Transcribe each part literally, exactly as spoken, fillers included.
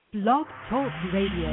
Blog Talk Radio.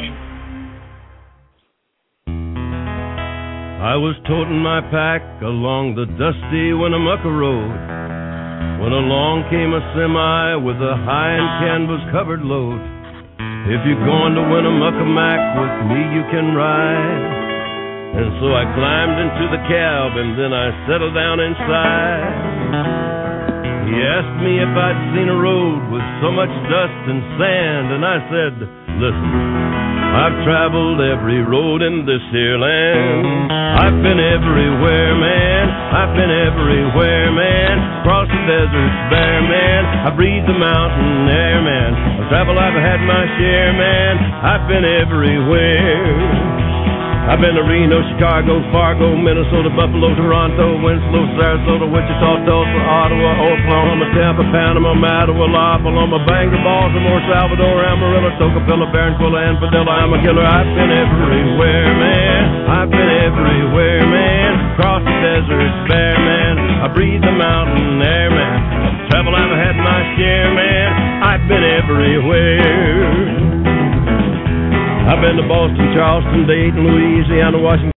I was toting my pack along the dusty Winnemucca Road when along came a semi with a high and canvas-covered load. If you're going to Winnemucca Mac with me, you can ride. And so I climbed into the cab and then I settled down inside. He asked me if I'd seen a road with so much dust and sand, and I said, listen, I've traveled every road in this here land. I've been everywhere, man. I've been everywhere, man. Across the deserts bare, man. I breathe the mountain air, man. I've traveled, I've had my share, man. I've been everywhere. I've been to Reno, Chicago, Fargo, Minnesota, Buffalo, Toronto, Winslow, Sarasota, Wichita, Tulsa, Ottawa, Oklahoma, Tampa, Panama, Mattawa, La Paloma, Bangor, Baltimore, Salvador, Amarillo, Tocopilla, Barranquilla, and Padilla. I'm a killer. I've been everywhere, man. I've been everywhere, man. Across the deserts bare, man. I breathe the mountain air, man. Travel, I've had my share, man. I've been everywhere. I've been to Boston, Charleston, Dayton, Louisiana, Washington.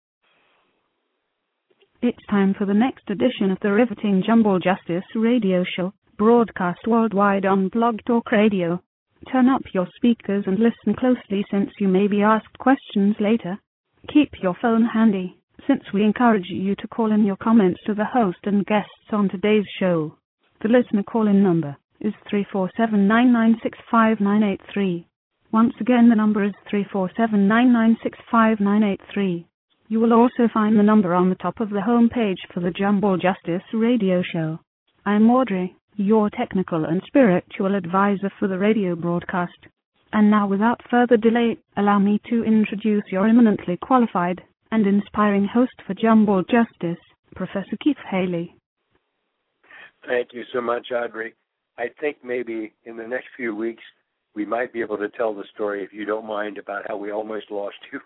It's time for the next edition of the riveting Jumble Justice radio show, broadcast worldwide on Blog Talk Radio. Turn up your speakers and listen closely since you may be asked questions later. Keep your phone handy, since we encourage you to call in your comments to the host and guests on today's show. The listener call-in number is three four seven, nine nine six, five nine eight three. Once again, the number is three four seven, nine nine six, five nine eight three. You will also find the number on the top of the home page for the Jumble Justice radio show. I'm Audrey, your technical and spiritual advisor for the radio broadcast. And now, without further delay, allow me to introduce your eminently qualified and inspiring host for Jumble Justice, Professor Keith Haley. Thank you so much, Audrey. I think maybe in the next few weeks, we might be able to tell the story, if you don't mind, about how we almost lost you.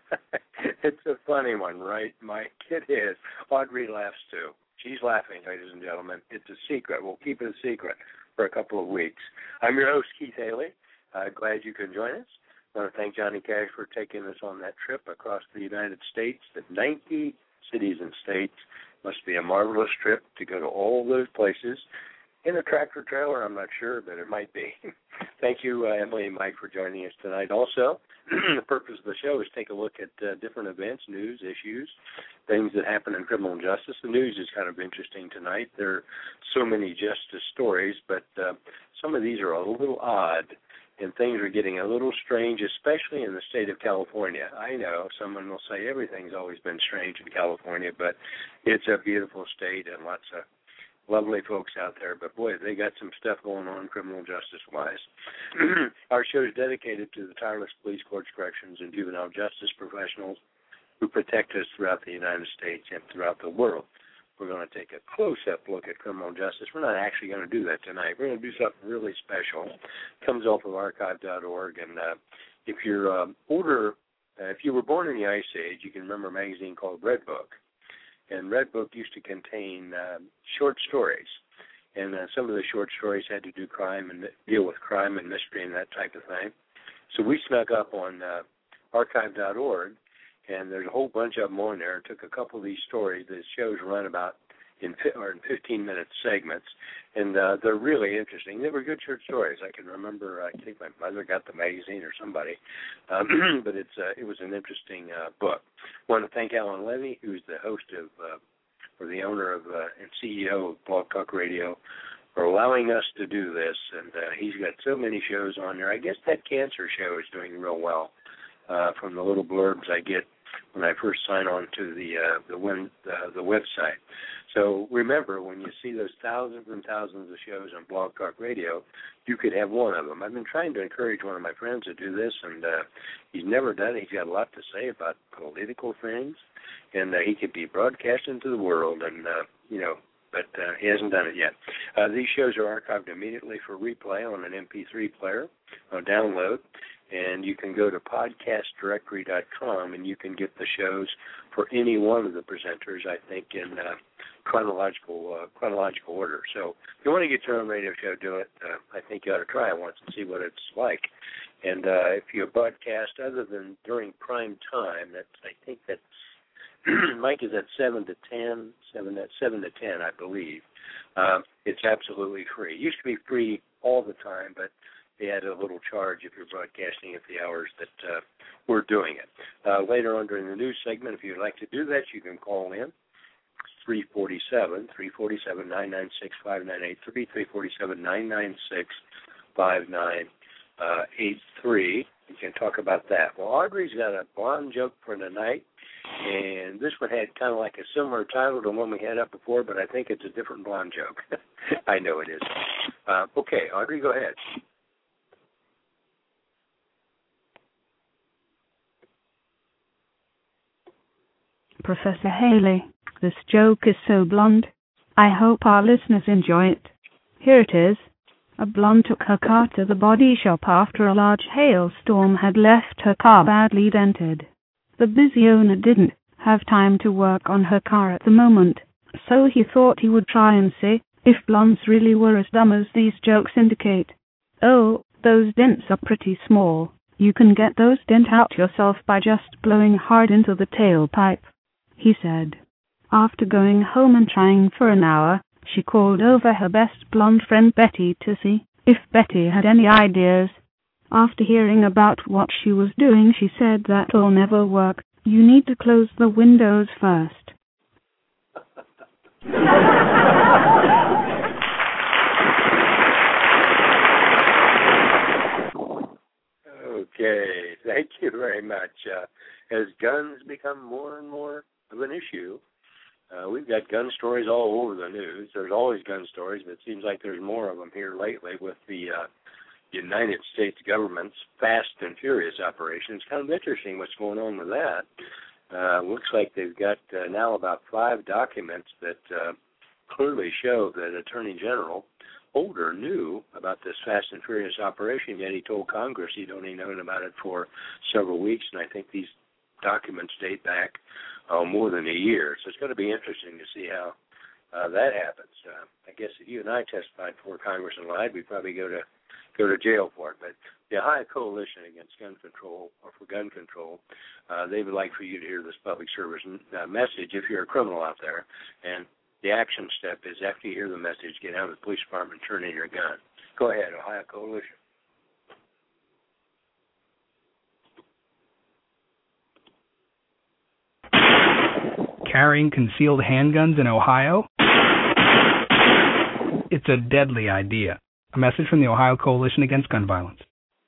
It's a funny one, right, Mike? It is. Audrey laughs, too. She's laughing, ladies and gentlemen. It's a secret. We'll keep it a secret for a couple of weeks. I'm your host, Keith Haley. Uh, glad you can join us. I want to thank Johnny Cash for taking us on that trip across the United States, the ninety cities and states. Must be a marvelous trip to go to all those places. In a tractor trailer, I'm not sure, but it might be. Thank you, uh, Emily and Mike, for joining us tonight. Also, the purpose of the show is take a look at uh, different events, news, issues, things that happen in criminal justice. The news is kind of interesting tonight. There are so many justice stories, but uh, some of these are a little odd, and things are getting a little strange, especially in the state of California. I know someone will say everything's always been strange in California, but it's a beautiful state and lots of lovely folks out there, but boy, they got some stuff going on criminal justice-wise. Our show is dedicated to the tireless police, courts, corrections, and juvenile justice professionals who protect us throughout the United States and throughout the world. We're going to take a close-up look at criminal justice. We're not actually going to do that tonight. We're going to do something really special. It comes off of archive dot org, and uh, if you're um, older, uh, if you were born in the Ice Age, you can remember a magazine called Red Book. And Red Book used to contain uh, short stories, and uh, some of the short stories had to do crime and deal with crime and mystery and that type of thing. So we snuck up on uh, archive dot org, and there's a whole bunch of them on there. Took a couple of these stories. The shows run about in or in fifteen-minute segments, and uh, they're really interesting. They were good short stories. I can remember, I think my mother got the magazine or somebody, um, but it's uh, it was an interesting uh, book. I want to thank Alan Levy, who's the host of, uh, or the owner of uh, and C E O of Blog Talk Radio, for allowing us to do this. And uh, he's got so many shows on there. I guess that cancer show is doing real well uh, from the little blurbs I get when I first sign on to the uh, the, win, uh, the website. So remember, when you see those thousands and thousands of shows on Blog Talk Radio, you could have one of them. I've been trying to encourage one of my friends to do this, and uh, he's never done it. He's got a lot to say about political things, and uh, he could be broadcast into the world, and, uh, you know, but uh, he hasn't done it yet. Uh, these shows are archived immediately for replay on an M P three player, or download, and you can go to podcast directory dot com, and you can get the shows for any one of the presenters, I think, in uh, chronological uh, chronological order. So if you want to get your own radio show, do it. Uh, I think you ought to try it once and see what it's like. And uh, if you broadcast other than during prime time, that's I think that's Mike is at seven to ten, seven at seven to ten, I believe. Um, it's absolutely free. It used to be free all the time, but they added a little charge if you're broadcasting at the hours that uh, we're doing it. Uh, later on during the news segment, if you'd like to do that, you can call in three four seven, three four seven, nine nine six, five nine eight three, three four seven, nine nine six, five nine eight three. You can talk about that. Well, Audrey's got a blonde joke for tonight, and this one had kind of like a similar title to one we had up before, but I think it's a different blonde joke. I know it is. Uh, okay, Audrey, go ahead. Professor Haley, this joke is so blonde. I hope our listeners enjoy it. Here it is. A blonde took her car to the body shop after a large hailstorm had left her car badly dented. The busy owner didn't have time to work on her car at the moment, so he thought he would try and see if blondes really were as dumb as these jokes indicate. Oh, those dents are pretty small. You can get those dents out yourself by just blowing hard into the tailpipe, he said. After going home and trying for an hour, she called over her best blonde friend Betty to see if Betty had any ideas. After hearing about what she was doing, she said that'll never work. You need to close the windows first. Okay, thank you very much. Uh, as guns become more and more of an issue, Uh, we've got gun stories all over the news. There's always gun stories, but it seems like there's more of them here lately with the uh, United States government's Fast and Furious operation. It's kind of interesting what's going on with that. Uh, looks like they've got uh, now about five documents that uh, clearly show that Attorney General Holder knew about this Fast and Furious operation, yet he told Congress he'd only known about it for several weeks, and I think these documents date back uh, more than a year. So it's going to be interesting to see how uh, that happens. Uh, I guess if you and I testified before Congress and lied, we'd probably go to go to jail for it. But the Ohio Coalition Against Gun Control, or for gun control, uh, they would like for you to hear this public service uh, message if you're a criminal out there. And the action step is after you hear the message, get out of the police department and turn in your gun. Go ahead, Ohio Coalition. Carrying concealed handguns in Ohio? It's a deadly idea. A message from the Ohio Coalition Against Gun Violence.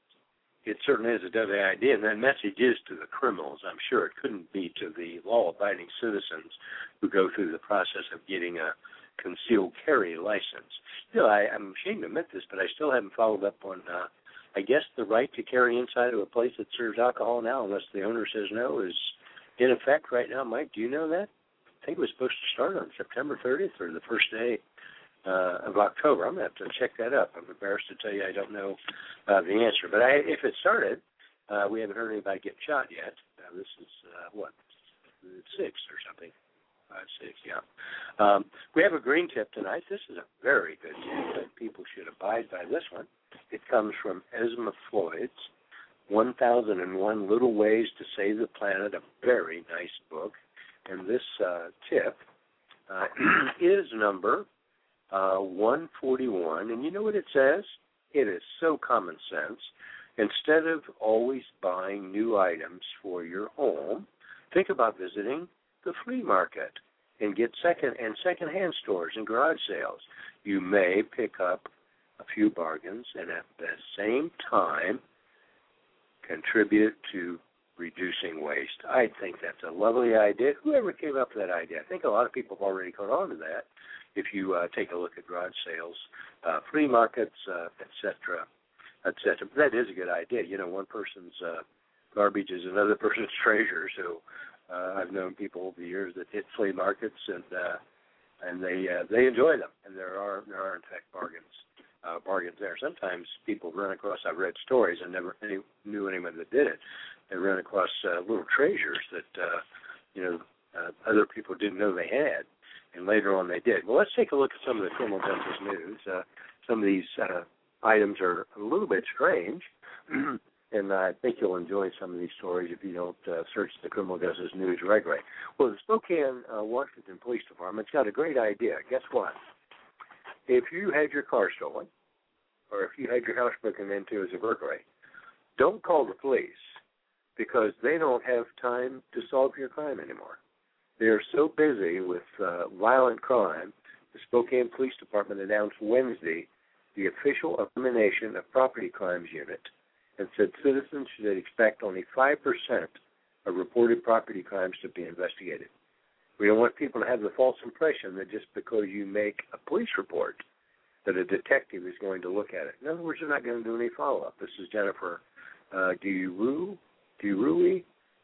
It certainly is a deadly idea, and that message is to the criminals. I'm sure it couldn't be to the law-abiding citizens who go through the process of getting a concealed carry license. You know, I, I'm ashamed to admit this, but I still haven't followed up on, uh, I guess, the right to carry inside of a place that serves alcohol now, unless the owner says no, is in effect right now. Mike, do you know that? I think it was supposed to start on September thirtieth or the first day uh, of October. I'm going to have to check that up. I'm embarrassed to tell you I don't know uh, the answer. But I, if it started, uh, we haven't heard anybody get shot yet. Uh, this is, uh, what, six or something. Five, six, yeah. Um, we have a green tip tonight. This is a very good tip, and people should abide by this one. It comes from Esma Floyd's one thousand one Little Ways to Save the Planet, a very nice book. And this uh, tip uh, is number uh, one forty-one. And you know what it says? It is so common sense. Instead of always buying new items for your home, think about visiting the flea market and get second and secondhand stores and garage sales. You may pick up a few bargains and at the same time contribute to reducing waste. I think that's a lovely idea. Whoever came up with that idea, I think a lot of people have already caught on to that. If you uh, take a look at garage sales, uh, flea markets, uh, et cetera, et cetera. But that is a good idea. You know, one person's uh, garbage is another person's treasure. So uh, I've known people over the years that hit flea markets and uh, and they uh, they enjoy them. And there are there are in fact bargains. Uh, bargains there. Sometimes people run across, I've read stories, I never any, knew anyone that did it. They run across uh, little treasures that, uh, you know, uh, other people didn't know they had, and later on they did. Well, let's take a look at some of the criminal justice news. Uh, some of these uh, items are a little bit strange. And I think you'll enjoy some of these stories if you don't uh, search the Criminal Justice News regularly. Well, the Spokane, uh, Washington Police Department's got a great idea. Guess what? If you had your car stolen, or if you had your house broken into as a burglary, don't call the police because they don't have time to solve your crime anymore. They are so busy with uh, violent crime. The Spokane Police Department announced Wednesday the official elimination of property crimes unit and said citizens should expect only five percent of reported property crimes to be investigated. We don't want people to have the false impression that just because you make a police report that a detective is going to look at it. In other words, they're not going to do any follow-up. This is Jennifer uh, DeRue, DeRue,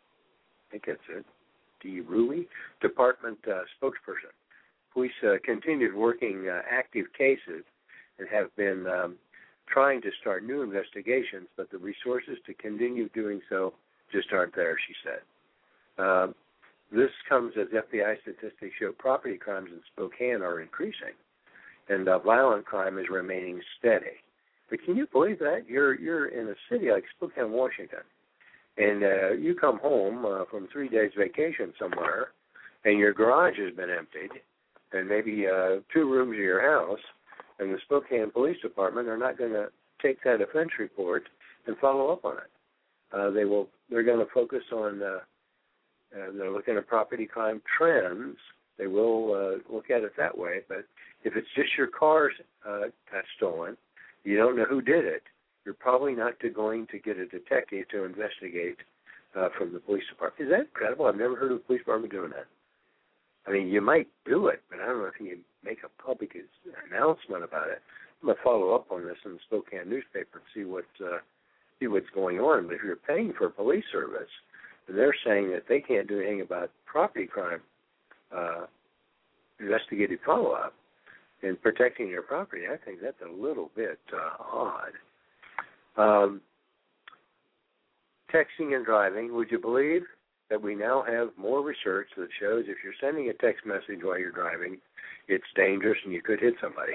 I think that's it, DeRue, Department uh, spokesperson. Police uh, continued working uh, active cases and have been um, trying to start new investigations, but the resources to continue doing so just aren't there, she said. Um, this comes as F B I statistics show property crimes in Spokane are increasing, and uh, violent crime is remaining steady. But can you believe that? You're you're in a city like Spokane, Washington, and uh, you come home uh, from three days vacation somewhere, and your garage has been emptied, and maybe uh, two rooms of your house, and the Spokane Police Department are not going to take that offense report and follow up on it. Uh, they will. They're going to focus on. Uh, uh, they're looking at property crime trends. They will uh, look at it that way. But if it's just your car uh, that's stolen, you don't know who did it. You're probably not to going to get a detective to investigate uh, from the police department. Is that incredible? I've never heard of the police department doing that. I mean, you might do it, but I don't know if you make a public announcement about it. I'm going to follow up on this in the Spokane newspaper and see what uh, see what's going on. But if you're paying for a police service, and they're saying that they can't do anything about property crime uh, investigative follow-up and protecting your property, I think that's a little bit uh, odd. Um, texting and driving, would you believe that we now have more research that shows if you're sending a text message while you're driving, it's dangerous and you could hit somebody.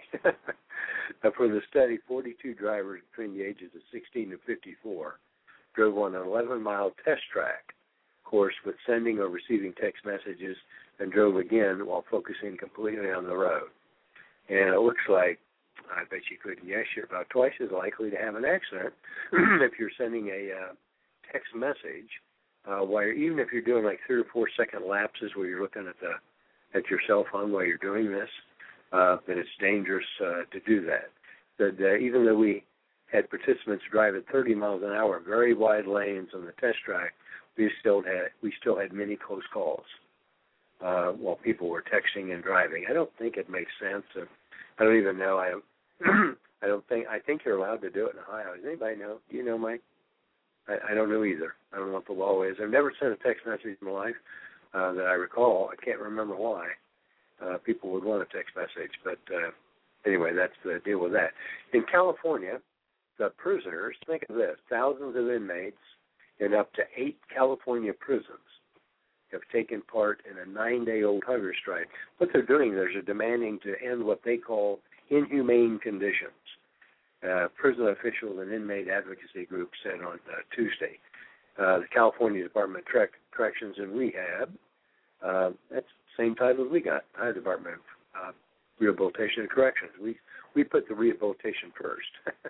For the study, forty-two drivers between the ages of sixteen and fifty-four drove on an eleven-mile test track course with sending or receiving text messages and drove again while focusing completely on the road. And it looks like, I bet you couldn't guess, you're about twice as likely to have an accident if you're sending a uh, text message. Uh, while you're, even if you're doing like three or four second lapses where you're looking at the at your cell phone while you're doing this, uh, then it's dangerous uh, to do that. That uh, even though we had participants drive at thirty miles an hour, very wide lanes on the test track, we still had we still had many close calls uh, while people were texting and driving. I don't think it makes sense. Uh, I don't even know. I I don't think I think you're allowed to do it in Ohio. Does anybody know? Do you know, Mike? I, I don't know either. I don't know what the law is. I've never sent a text message in my life uh, that I recall. I can't remember why uh, people would want a text message. But uh, anyway, that's the deal with that. In California, the prisoners, think of this, thousands of inmates in up to eight California prisons have taken part in a nine-day-old hunger strike. What they're doing is they're demanding to end what they call inhumane conditions. Uh, prison officials and inmate advocacy groups said on uh, Tuesday. Uh, the California Department of Tre- Corrections and Rehab, uh, that's the same title as we got, our Department of uh, Rehabilitation and Corrections. We we put the rehabilitation first.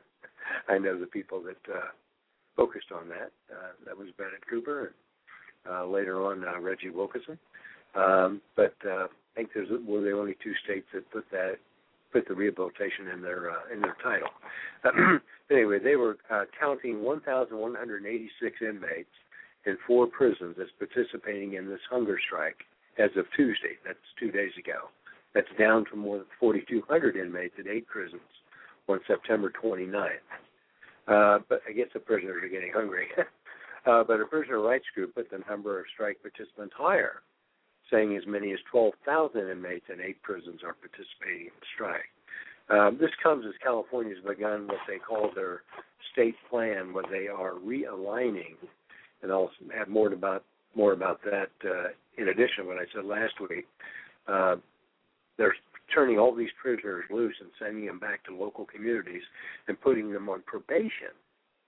I know the people that uh, focused on that. Uh, that was Bennett Cooper and uh, later on uh, Reggie Wilkinson. Um, but uh, I think there's were the only two states that put that put the rehabilitation in their uh, in their title. Uh, anyway, they were uh, counting one thousand one hundred eighty-six inmates in four prisons as participating in this hunger strike as of Tuesday. That's two days ago. That's down from more than forty-two hundred inmates at eight prisons on September twenty-ninth. Uh, but I guess the prisoners are getting hungry. uh, but a prisoner rights group put the number of strike participants higher, saying as many as twelve thousand inmates in eight prisons are participating in the strike. Um, this comes as California has begun what they call their state plan, where they are realigning, and I'll have more about more about that uh, in addition to what I said last week. Uh, they're turning all these prisoners loose and sending them back to local communities and putting them on probation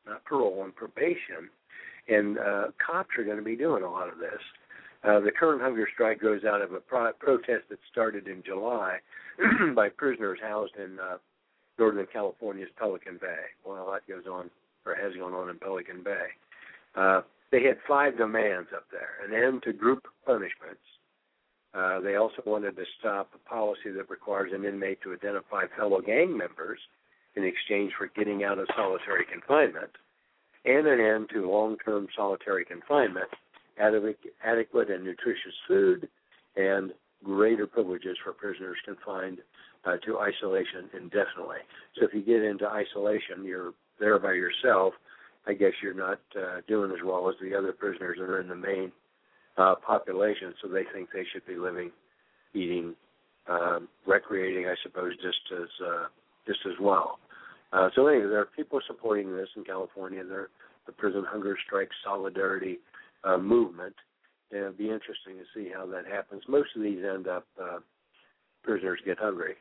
not parole, on probation. And uh, cops are going to be doing a lot of this. Uh, the current hunger strike grows out of a pro- protest that started in July by prisoners housed in uh, Northern California's Pelican Bay. Well, that goes on, or has gone on in Pelican Bay. Uh, they had five demands up there: an end to group punishments. Uh, they also wanted to stop a policy that requires an inmate to identify fellow gang members in exchange for getting out of solitary confinement, and an end to long-term solitary confinement, adequate and nutritious food, and greater privileges for prisoners confined uh, to isolation indefinitely. So if you get into isolation, you're there by yourself, I guess you're not uh, doing as well as the other prisoners that are in the main uh, population, so they think they should be living, eating, um, recreating, I suppose, just as uh, just as well. Uh, so anyway, there are people supporting this in California. They're the Prison Hunger Strike Solidarity uh, movement. And it'll be interesting to see how that happens. Most of these end up, uh, prisoners get hungry,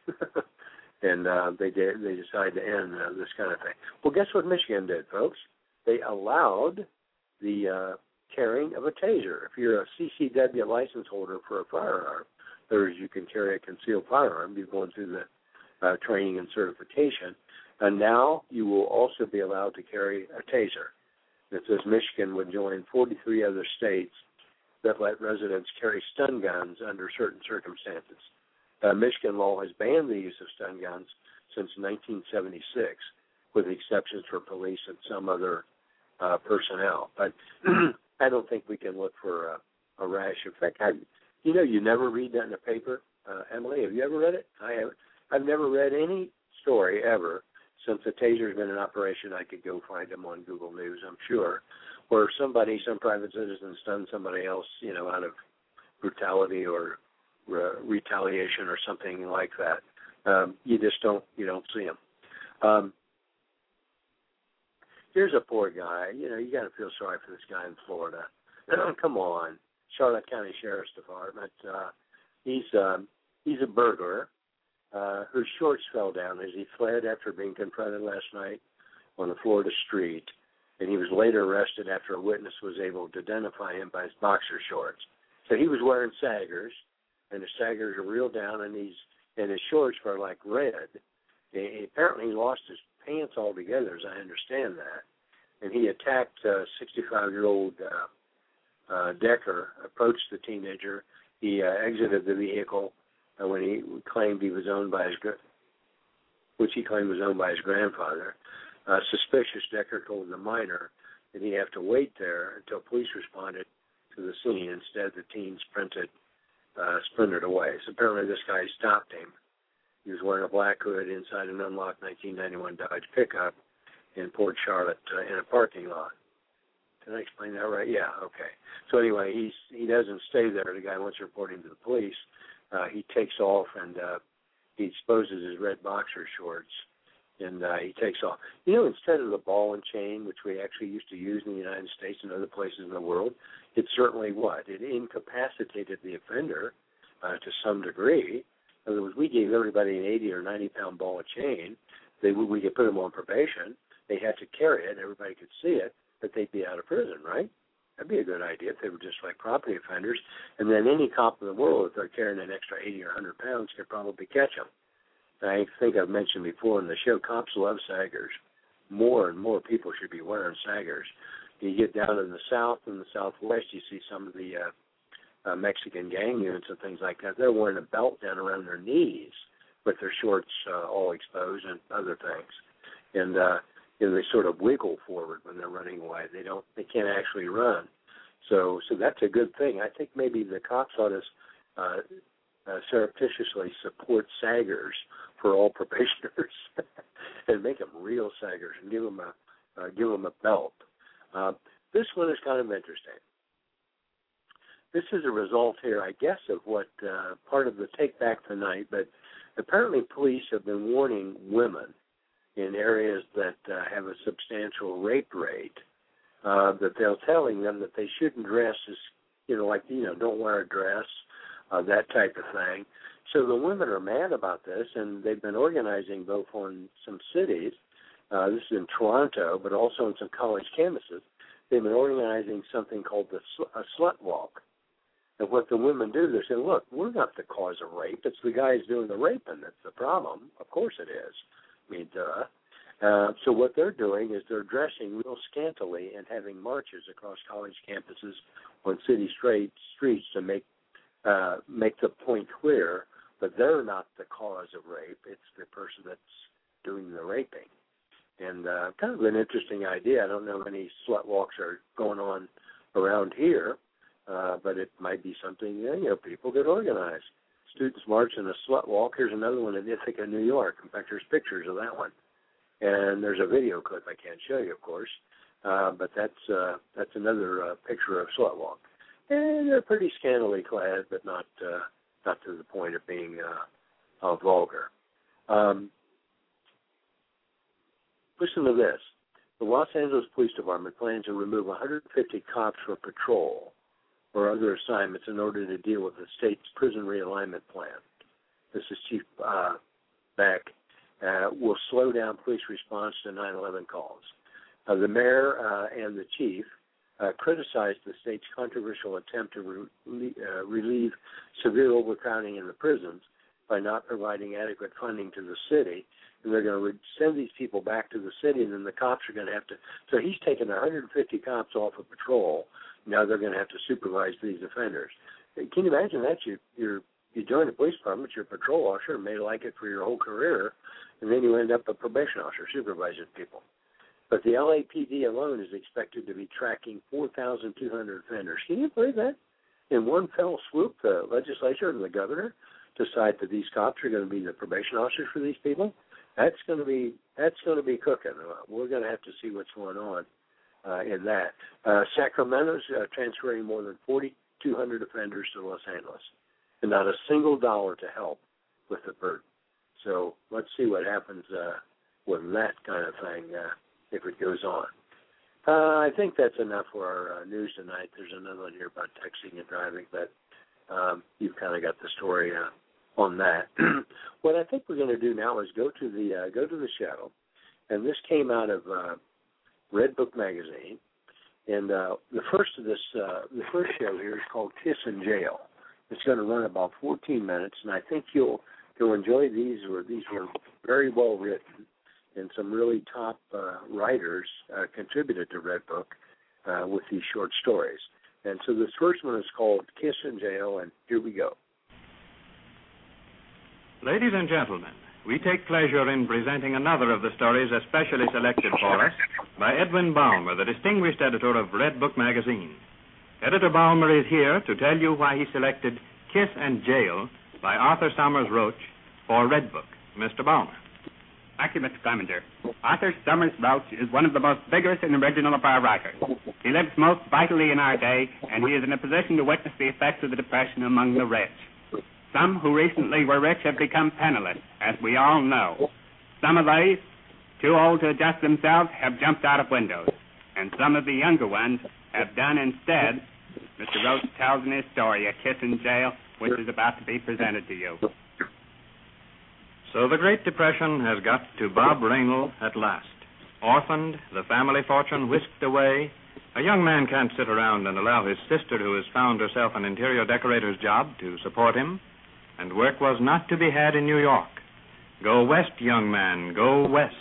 and uh, they de- they decide to end uh, this kind of thing. Well, guess what Michigan did, folks? They allowed the uh, carrying of a taser. If you're a C C W license holder for a firearm, in other words, you can carry a concealed firearm. You're going through the uh, training and certification. And now you will also be allowed to carry a taser. It says Michigan would join forty-three other states that let residents carry stun guns under certain circumstances. Uh, Michigan law has banned the use of stun guns since nineteen seventy-six, with exceptions for police and some other uh, personnel. But I don't think we can look for a, a rash effect. I, you know, you never read that in the paper. Uh, Emily, have you ever read it? I haven't. I've never read any story ever since the taser's been in operation. I could go find them on Google News, I'm sure, where somebody, some private citizen stunned somebody else, you know, out of brutality or re- retaliation or something like that. Um, you just don't, you don't see them. Um, here's a poor guy. You know, you got to feel sorry for this guy in Florida. Come on, Charlotte County Sheriff's Department. Uh, he's um, he's a burglar. Uh, whose shorts fell down as he fled after being confronted last night on a Florida street, and he was later arrested after a witness was able to identify him by his boxer shorts. So he was wearing saggers, and the saggers are real down, and he's and his shorts were like red. He, apparently he lost his pants altogether, as I understand that, and he attacked a sixty-five-year-old uh, uh, Decker, approached the teenager. He uh, exited the vehicle when he claimed he was owned by his, which he claimed was owned by his grandfather. Uh, suspicious, Decker told the minor that he'd have to wait there until police responded to the scene. Instead, the teen sprinted, uh, sprinted away. So apparently this guy stopped him. He was wearing a black hood inside an unlocked nineteen ninety-one Dodge pickup in Port Charlotte uh, in a parking lot. Did I explain that right? Yeah, okay. So anyway, he's, he doesn't stay there. The guy wants to report him to the police. Uh, he takes off and uh, he exposes his red boxer shorts, and uh, he takes off. You know, instead of the ball and chain, which we actually used to use in the United States and other places in the world, it certainly what? It incapacitated the offender uh, to some degree. In other words, we gave everybody an eighty or ninety pound ball and chain. They, we could put them on probation. They had to carry it. Everybody could see it, but they'd be out of prison, right? That'd be a good idea if they were just like property offenders. And then any cop in the world, if they're carrying an extra eighty or one hundred pounds, could probably catch them. I think I've mentioned before in the show, cops love saggers. More and more people should be wearing saggers. You get down in the South and the Southwest, you see some of the uh, uh, Mexican gang units and things like that. They're wearing a belt down around their knees with their shorts uh, all exposed and other things. And uh, you know, they sort of wiggle forward when they're running away. They don't, they can't actually run. So, so that's a good thing. I think maybe the cops ought to uh, uh, surreptitiously support saggers for all probationers and make them real saggers and give them a uh, give them a belt. Uh, this one is kind of interesting. This is a result here, I guess, of what uh, part of the Take Back Tonight, but apparently police have been warning women in areas that uh, have a substantial rape rate, uh, that they're telling them that they shouldn't dress as, you know, like, you know, don't wear a dress, uh, that type of thing. So the women are mad about this, and they've been organizing both on some cities uh, this is in Toronto, but also in some college campuses, they've been organizing something called the sl- a slut walk. And what the women do, they're saying, look, we're not the cause of rape. It's the guys doing the raping that's the problem. Of course it is. I mean, duh. Uh, so what they're doing is they're dressing real scantily and having marches across college campuses on city straight streets to make uh, make the point clear that they're not the cause of rape. It's the person that's doing the raping. And uh, kind of an interesting idea. I don't know how many slut walks are going on around here, uh, but it might be something, you know, people could organize. Students march in a slut walk. Here's another one in Ithaca, New York. In fact, there's pictures of that one. And there's a video clip I can't show you, of course, uh, but that's uh, that's another uh, picture of slut walk. And they're pretty scantily clad, but not uh, not to the point of being uh, uh, vulgar. Um, listen to this. The Los Angeles Police Department plans to remove one hundred fifty cops for patrol or other assignments in order to deal with the state's prison realignment plan. This is Chief uh, Beck. Uh, will slow down police response to nine eleven calls. Uh, the mayor uh, and the chief uh, criticized the state's controversial attempt to re- uh, relieve severe overcrowding in the prisons by not providing adequate funding to the city. And they're going to re- send these people back to the city, and then the cops are going to have to. So he's taken one hundred fifty cops off of patrol. Now they're going to have to supervise these offenders. Can you imagine that? You, you're you join the police department, you're a patrol officer, may like it for your whole career, and then you end up a probation officer supervising people. But the L A P D alone is expected to be tracking four thousand two hundred offenders. Can you believe that? In one fell swoop, the legislature and the governor decide that these cops are going to be the probation officers for these people. That's going to be that's going to be cooking. We're going to have to see what's going on uh, in that. Uh, Sacramento's uh, transferring more than forty-two hundred offenders to Los Angeles, and not a single dollar to help with the burden. So let's see what happens uh, with that kind of thing uh, if it goes on. Uh, I think that's enough for our uh, news tonight. There's another one here about texting and driving, but um, you've kind of got the story uh, on that. What I think we're going to do now is go to the uh, go to the show, and this came out of uh, Red Book magazine, and uh, the first of this uh, the first show here is called Kiss in Jail. It's going to run about fourteen minutes, and I think you'll you'll enjoy these. Or these were very well written, and some really top uh, writers uh, contributed to Red Book uh, with these short stories. And so this first one is called Kiss in Jail, and here we go. Ladies and gentlemen, we take pleasure in presenting another of the stories especially selected for us by Edwin Balmer, the distinguished editor of Red Book magazine. Editor Balmer is here to tell you why he selected Kiss and Jail by Arthur Summers Roach for Red Book. Mister Balmer. Thank you, Mister Clementer. Arthur Summers Roach is one of the most vigorous and original of our writers. He lives most vitally in our day, and he is in a position to witness the effects of the Depression among the rich. Some who recently were rich have become penniless, as we all know. Some of these, too old to adjust themselves, have jumped out of windows. And some of the younger ones have done instead. Mister Roach tells in his story, A Kiss in Jail, which is about to be presented to you. So the Great Depression has got to Bob Raynal at last. Orphaned, the family fortune whisked away, a young man can't sit around and allow his sister, who has found herself an interior decorator's job, to support him. And work was not to be had in New York. Go west, young man, go west.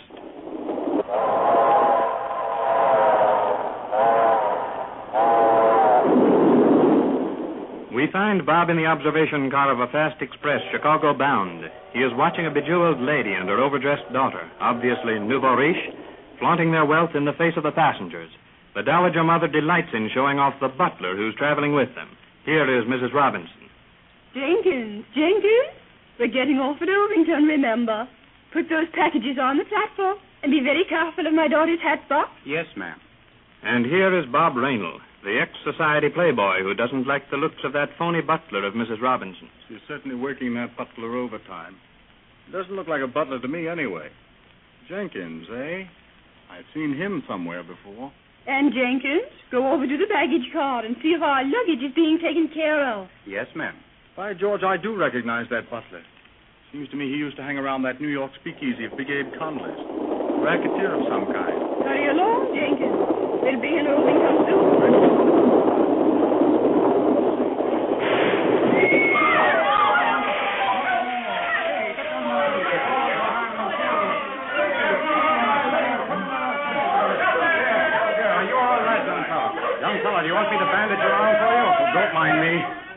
We find Bob in the observation car of a fast express, Chicago bound. He is watching a bejeweled lady and her overdressed daughter, obviously nouveau riche, flaunting their wealth in the face of the passengers. The dowager mother delights in showing off the butler who's traveling with them. Here is Missus Robinson. Jenkins, Jenkins, we're getting off at Ovington, remember. Put those packages on the platform and be very careful of my daughter's hat box. Yes, ma'am. And here is Bob Raynal, the ex-society playboy who doesn't like the looks of that phony butler of Missus Robinson. She's certainly working that butler overtime. Doesn't look like a butler to me anyway. Jenkins, eh? I've seen him somewhere before. And Jenkins, go over to the baggage car and see if our luggage is being taken care of. Yes, ma'am. By George, I do recognize that butler. Seems to me he used to hang around that New York speakeasy of Big Abe Conley's. Racketeer of some kind. Hurry along, Jenkins. We'll be in Ovington soon. Do you want me to bandage your arm for you? Oh, don't mind me.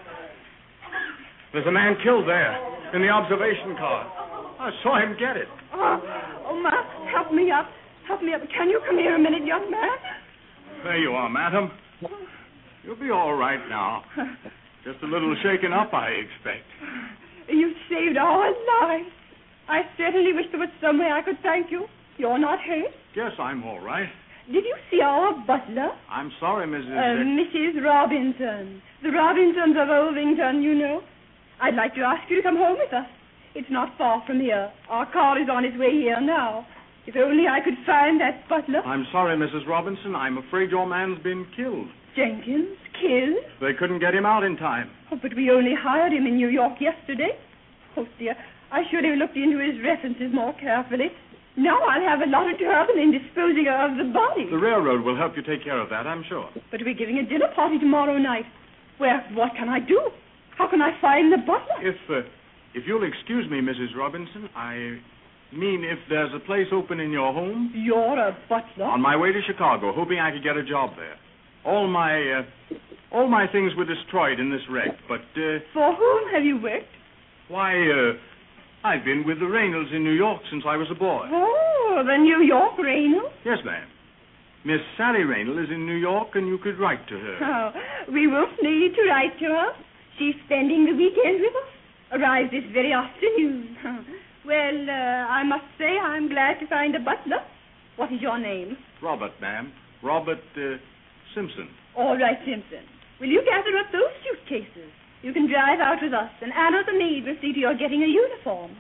There's a man killed there in the observation car. I saw him get it. Oh, oh, Matt, help me up. Help me up. Can you come here a minute, young man? There you are, madam. You'll be all right now. Just a little shaken up, I expect. You've saved our lives. I certainly wish there was some way I could thank you. You're not hurt? Yes, I'm all right. Did you see our butler? I'm sorry, Missus Uh, Missus Robinson. The Robinsons of Ovington, you know. I'd like to ask you to come home with us. It's not far from here. Our car is on its way here now. If only I could find that butler. I'm sorry, Missus Robinson. I'm afraid your man's been killed. Jenkins? Killed? They couldn't get him out in time. Oh, but we only hired him in New York yesterday. Oh, dear. I should have looked into his references more carefully. Now I'll have a lot of trouble in disposing of the body. The railroad will help you take care of that, I'm sure. But we're giving a dinner party tomorrow night. Well, what can I do? How can I find the butler? If, uh, if you'll excuse me, Missus Robinson, I mean if there's a place open in your home. You're a butler? On my way to Chicago, hoping I could get a job there. All my, uh, all my things were destroyed in this wreck, but, uh... For whom have you worked? Why, uh... I've been with the Reynolds in New York since I was a boy. Oh, the New York Reynolds? Yes, ma'am. Miss Sally Reynolds is in New York, and you could write to her. Oh, we won't need to write to her. She's spending the weekend with us. Arrives this very afternoon. Well, uh, I must say I'm glad to find a butler. What is your name? Robert, ma'am. Robert, uh, Simpson. All right, Simpson. Will you gather up those suitcases? You can drive out with us, and Anna the maid will see to your getting a uniform.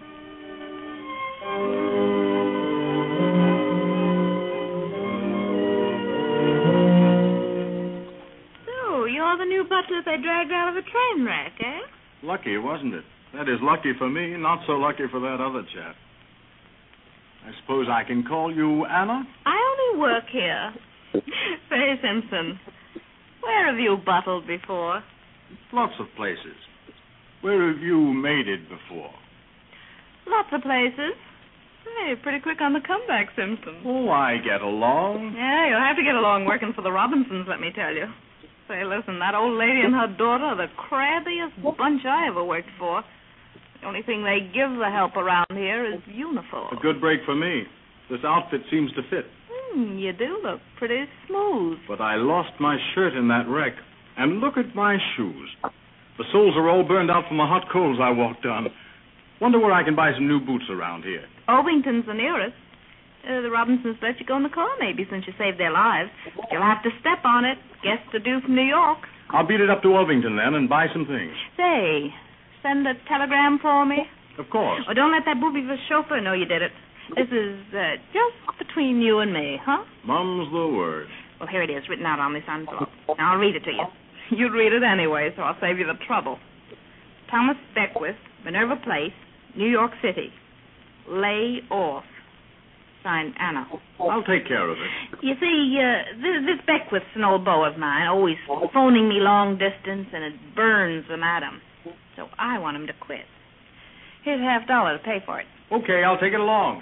So, you're the new butler they dragged out of a train wreck, eh? Lucky, wasn't it? That is lucky for me, not so lucky for that other chap. I suppose I can call you Anna? I only work here. Say, Simpson, where have you buttled before? Lots of places. Where have you made it before? Lots of places. Hey, pretty quick on the comeback, Simpson. Oh, I get along. Yeah, you'll have to get along working for the Robinsons, let me tell you. Say, listen, that old lady and her daughter are the crabbiest bunch I ever worked for. The only thing they give the help around here is uniform. A good break for me. This outfit seems to fit. Hmm, you do look pretty smooth. But I lost my shirt in that wreck. And look at my shoes. The soles are all burned out from the hot coals I walked on. Wonder where I can buy some new boots around here. Ovington's the nearest. Uh, the Robinsons let you go in the car, maybe, since you saved their lives. You'll have to step on it. Guests are due from New York. I'll beat it up to Ovington, then, and buy some things. Say, send a telegram for me? Of course. Oh, don't let that booby of a chauffeur know you did it. This is uh, just between you and me, huh? Mum's the word. Well, here it is, written out on this envelope. Now, I'll read it to you. You'd read it anyway, so I'll save you the trouble. Thomas Beckwith, Minerva Place, New York City. Lay off. Signed, Anna. I'll take care of it. You see, uh, this, this Beckwith's an old beau of mine, always phoning me long distance, and it burns the madam. So I want him to quit. Here's a half dollar to pay for it. Okay, I'll take it along.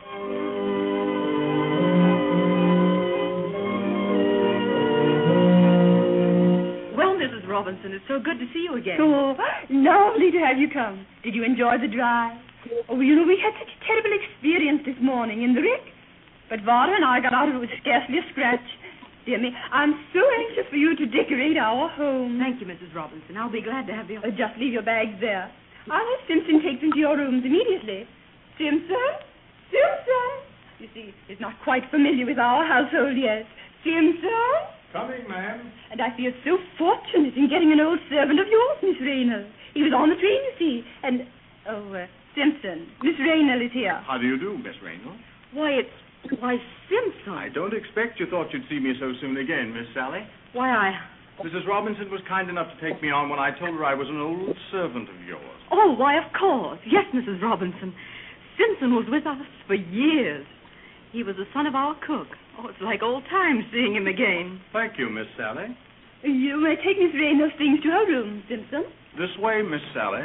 Robinson, it's so good to see you again. Oh, lovely to have you come. Did you enjoy the drive? Oh, you know, we had such a terrible experience this morning in the wreck. But Vara and I got out of it with scarcely a scratch. Dear me, I'm so anxious for you to decorate our home. Thank you, Missus Robinson. I'll be glad to have you. Uh, just leave your bags there. I'll have Simpson take them to your rooms immediately. Simpson? Simpson? You see, he's not quite familiar with our household yet. Simpson? Coming, ma'am. And I feel so fortunate in getting an old servant of yours, Miss Reynolds. He was on the train, you see, and... Oh, uh, Simpson, Miss Reynolds is here. How do you do, Miss Reynolds? Why, it's... Why, Simpson. I don't expect you thought you'd see me so soon again, Miss Sally. Why, I... Missus Robinson was kind enough to take me on when I told her I was an old servant of yours. Oh, why, of course. Yes, Missus Robinson. Simpson was with us for years. He was the son of our cook. Oh, it's like old times seeing him again. Thank you, Miss Sally. You may take Miss Reynolds' things to her room, Simpson. This way, Miss Sally.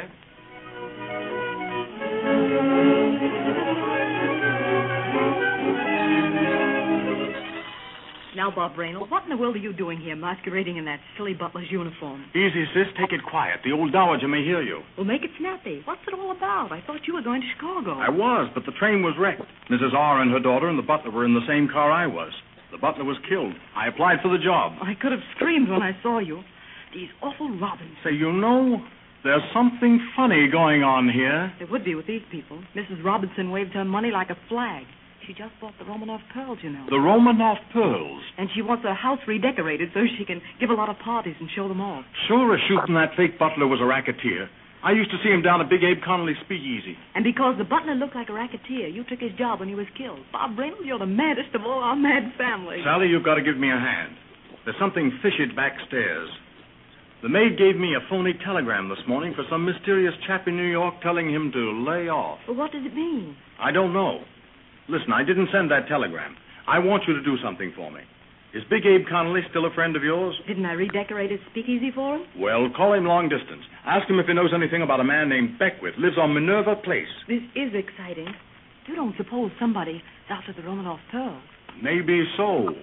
Now, Bob Reynolds, what in the world are you doing here, masquerading in that silly butler's uniform? Easy, sis. Take it quiet. The old dowager may hear you. Well, make it snappy. What's it all about? I thought you were going to Chicago. I was, but the train was wrecked. Missus R and her daughter and the butler were in the same car I was. The butler was killed. I applied for the job. I could have screamed when I saw you. These awful Robins. Say, you know, there's something funny going on here. There would be with these people. Missus Robinson waved her money like a flag. She just bought the Romanoff pearls, you know. The Romanoff pearls? And she wants her house redecorated so she can give a lot of parties and show them off. Sure as shooting that fake butler was a racketeer. I used to see him down at Big Abe Connolly's speakeasy. And because the butler looked like a racketeer, you took his job when he was killed. Bob Reynolds, you're the maddest of all our mad family. Sally, you've got to give me a hand. There's something fishy backstairs. The maid gave me a phony telegram this morning for some mysterious chap in New York telling him to lay off. Well, what does it mean? I don't know. Listen, I didn't send that telegram. I want you to do something for me. Is Big Abe Connolly still a friend of yours? Didn't I redecorate his speakeasy for him? Well, call him long distance. Ask him if he knows anything about a man named Beckwith, lives on Minerva Place. This is exciting. You don't suppose somebody's after the Romanoff pearls? Maybe so.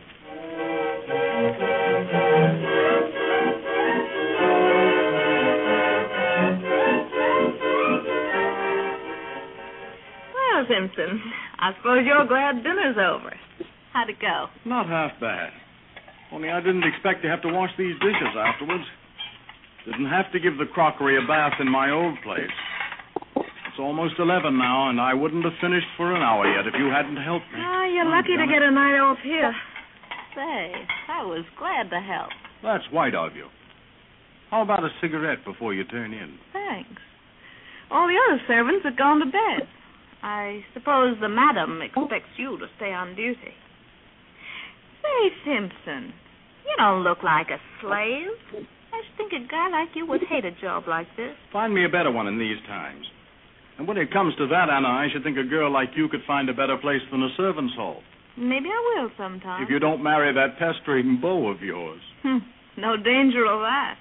Well, Simpson, I suppose you're glad dinner's over. How'd it go? Not half bad. Only I didn't expect to have to wash these dishes afterwards. Didn't have to give the crockery a bath in my old place. It's almost eleven now, and I wouldn't have finished for an hour yet if you hadn't helped me. Oh, you're Oh, lucky to damn get it. a night off here. Say, I was glad to help. That's white of you. How about a cigarette before you turn in? Thanks. All the other servants have gone to bed. I suppose the madam expects you to stay on duty. Say, Simpson, you don't look like a slave. I should think a guy like you would hate a job like this. Find me a better one in these times. And when it comes to that, Anna, I should think a girl like you could find a better place than a servant's hall. Maybe I will sometime. If you don't marry that pestering beau of yours. Hmm, no danger of that.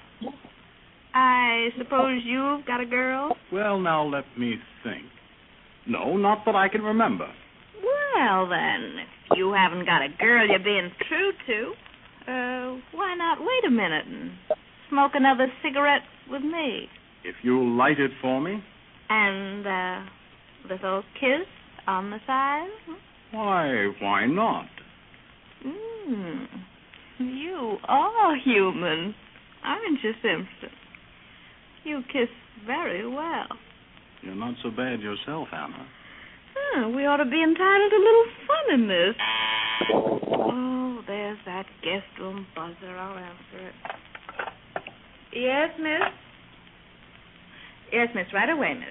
I suppose you've got a girl? Well, now let me think. No, not that I can remember. Well, then, if you haven't got a girl you're being true to, uh, why not wait a minute and smoke another cigarette with me? If you'll light it for me. And, uh, little kiss on the side? Why, why not? Hmm. You are human, aren't you, Simpson? You kiss very well. You're not so bad yourself, Anna. Huh, we ought to be entitled to a little fun in this. Oh, there's that guest room buzzer. I'll answer it. Yes, miss? Yes, miss, right away, miss.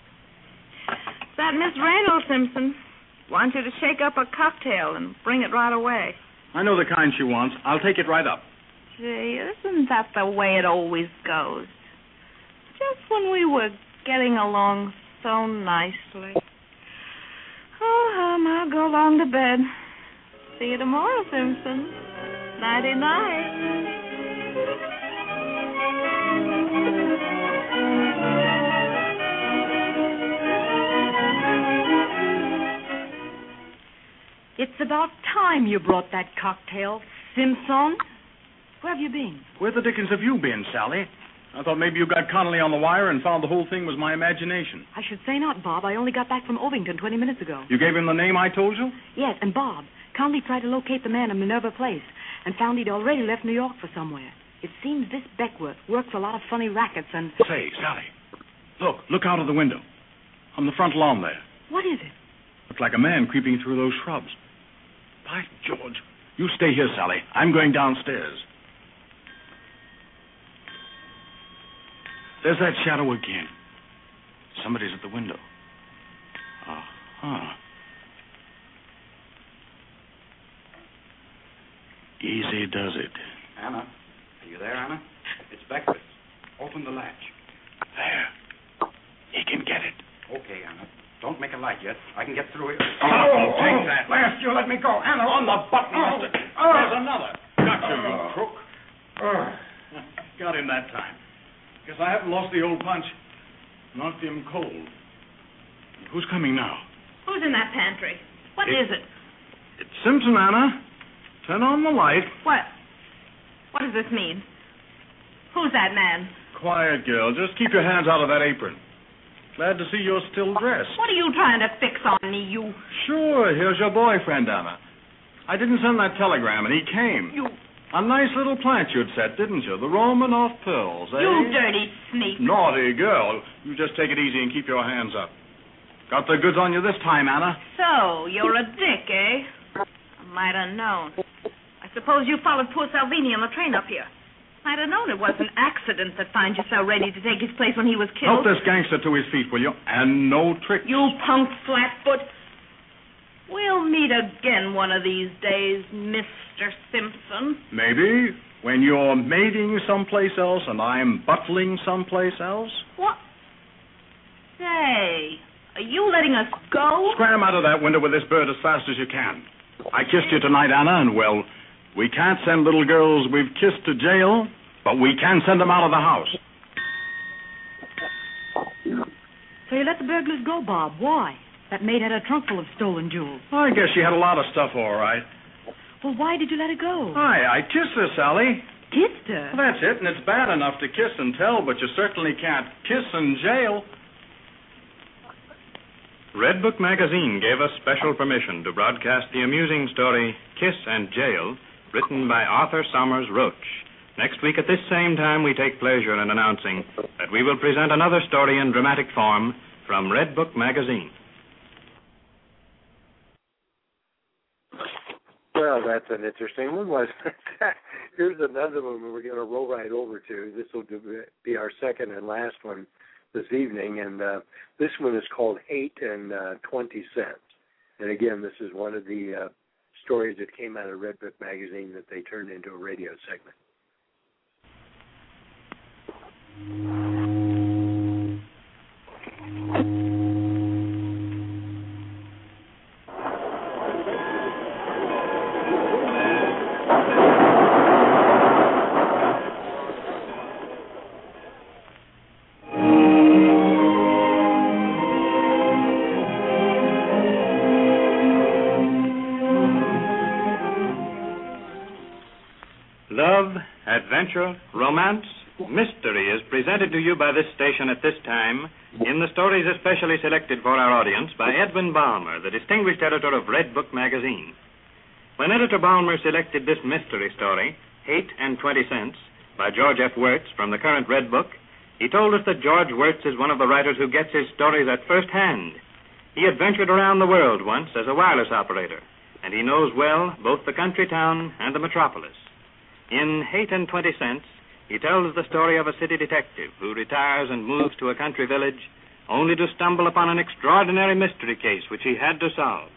It's that Miss Reynolds, Simpson. Want you to shake up a cocktail and bring it right away. I know the kind she wants. I'll take it right up. Gee, isn't that the way it always goes? Just when we were getting along so nicely. Oh, hum, I'll go along to bed. See you tomorrow, Simpson. Nighty-night. It's about time you brought that cocktail, Simpson. Where have you been? Where the dickens have you been, Sally? I thought maybe you got Connolly on the wire and found the whole thing was my imagination. I should say not, Bob. I only got back from Ovington twenty minutes ago. You gave him the name I told you? Yes, and Bob, Connolly tried to locate the man in Minerva Place and found he'd already left New York for somewhere. It seems this Beckwith works a lot of funny rackets and... Say, Sally, look, look out of the window. On the front lawn there. What is it? Looks like a man creeping through those shrubs. By George, you stay here, Sally. I'm going downstairs. There's that shadow again. Somebody's at the window. Uh-huh. Easy does it. Anna, are you there, Anna? It's Beckwith. Open the latch. There. He can get it. Okay, Anna. Don't make a light yet. I can get through it. Oh, oh, take that. Last, you let me go. Anna. On the button, Oh, mister. oh. There's another. Got you, you Oh. crook. Oh. Got him that time. Guess I haven't lost the old punch. Knocked him cold. Who's coming now? Who's in that pantry? What It- is it? It's Simpson, Anna. Turn on the light. What? What does this mean? Who's that man? Quiet, girl. Just keep your hands out of that apron. Glad to see you're still dressed. What are you trying to fix on me, you... Sure, here's your boyfriend, Anna. I didn't send that telegram, and he came. You... A nice little plant you'd set, didn't you? The Romanoff pearls, eh? You dirty sneak. Naughty girl. You just take it easy and keep your hands up. Got the goods on you this time, Anna. So, you're a dick, eh? I might have known. I suppose you followed poor Salvini on the train up here. Might have known it was an accident that finds you so ready to take his place when he was Help killed. this gangster to his feet, will you? And no tricks. You punk flatfoot. We'll meet again one of these days, Mister Simpson. Maybe when you're mating someplace else and I'm butling someplace else. What? Say, are you letting us go? Scram out of that window with this bird as fast as you can. I kissed you tonight, Anna, and, well, we can't send little girls we've kissed to jail, but we can send them out of the house. So you let the burglars go, Bob. Why? That maid had a trunk full of stolen jewels. I guess she had a lot of stuff, all right. Well, why did you let her go? Hi, I kissed her, Sally. Kissed her? Well, that's it, and it's bad enough to kiss and tell, but you certainly can't kiss in jail. Red Book Magazine gave us special permission to broadcast the amusing story Kiss and Jail, written by Arthur Somers Roach. Next week at this same time, we take pleasure in announcing that we will present another story in dramatic form from Red Book Magazine. Well, that's an interesting one, wasn't it? Here's another one we're going to roll right over to. This will be our second and last one this evening, and uh, this one is called Eight and uh, Twenty Cents. And again, this is one of the uh, stories that came out of Red Book Magazine that they turned into a radio segment. Love, adventure, romance, mystery is presented to you by this station at this time in the stories especially selected for our audience by Edwin Balmer, the distinguished editor of Red Book Magazine. When Editor Balmer selected this mystery story, Eight and Twenty Cents, by George F. Wirtz from the current Red Book, he told us that George Wirtz is one of the writers who gets his stories at first hand. He adventured around the world once as a wireless operator, and he knows well both the country town and the metropolis. In Eight and Twenty Cents, he tells the story of a city detective who retires and moves to a country village only to stumble upon an extraordinary mystery case which he had to solve.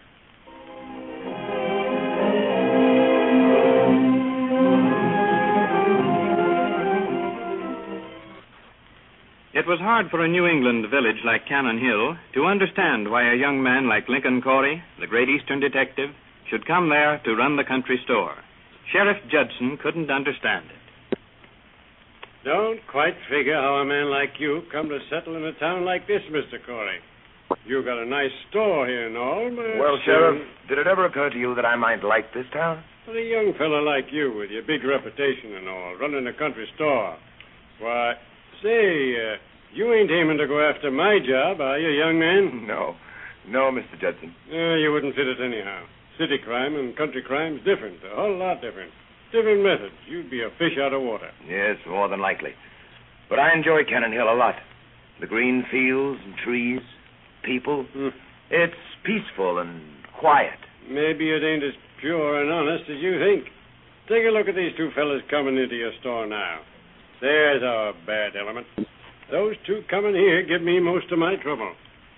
It was hard for a New England village like Cannon Hill to understand why a young man like Lincoln Corey, the great Eastern detective, should come there to run the country store. Sheriff Judson couldn't understand it. Don't quite figure how a man like you come to settle in a town like this, Mister Corey. You got a nice store here and all, but... Well, Sheriff, did it ever occur to you that I might like this town? For a young fellow like you, with your big reputation and all, running a country store, why, say, uh, you ain't aiming to go after my job, are you, young man? No. No, Mister Judson. Uh, you wouldn't fit it anyhow. City crime and country crime's different, a whole lot different. Different methods. You'd be a fish out of water. Yes, more than likely. But I enjoy Cannon Hill a lot. The green fields and trees, people. Hmm. It's peaceful and quiet. Maybe it ain't as pure and honest as you think. Take a look at these two fellas coming into your store now. There's our bad element. Those two coming here give me most of my trouble.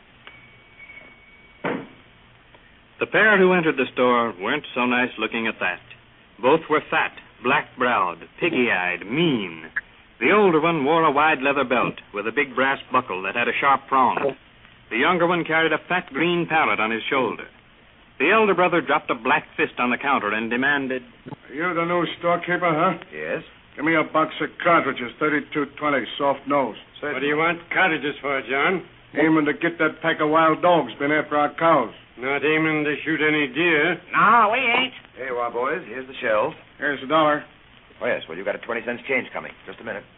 The pair who entered the store weren't so nice looking at that. Both were fat, black-browed, piggy-eyed, mean. The older one wore a wide leather belt with a big brass buckle that had a sharp prong. The younger one carried a fat green parrot on his shoulder. The elder brother dropped a black fist on the counter and demanded, Are you the new storekeeper, huh? Yes. Give me a box of cartridges, thirty-two twenty, soft nose. What do you want cartridges for, John? Aiming to get that pack of wild dogs been after our cows. Not aiming to shoot any deer. No, we ain't. Here you are, boys. Here's the shells. Here's a dollar. Oh, yes. Well, you got a twenty cents change coming. Just a minute.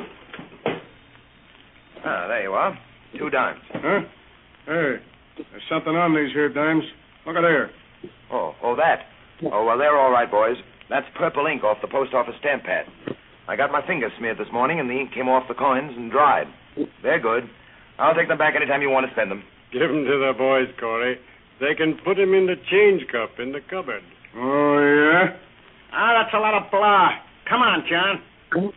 Ah, there you are. Two dimes. Huh? Hey, there's something on these here dimes. Look at there. Oh, oh, that. Oh, well, they're all right, boys. That's purple ink off the post office stamp pad. I got my fingers smeared this morning, and the ink came off the coins and dried. They're good. I'll take them back anytime you want to spend them. Give them to the boys, Corey. They can put them in the change cup in the cupboard. Oh, yeah? Ah, that's a lot of blah. Come on, John.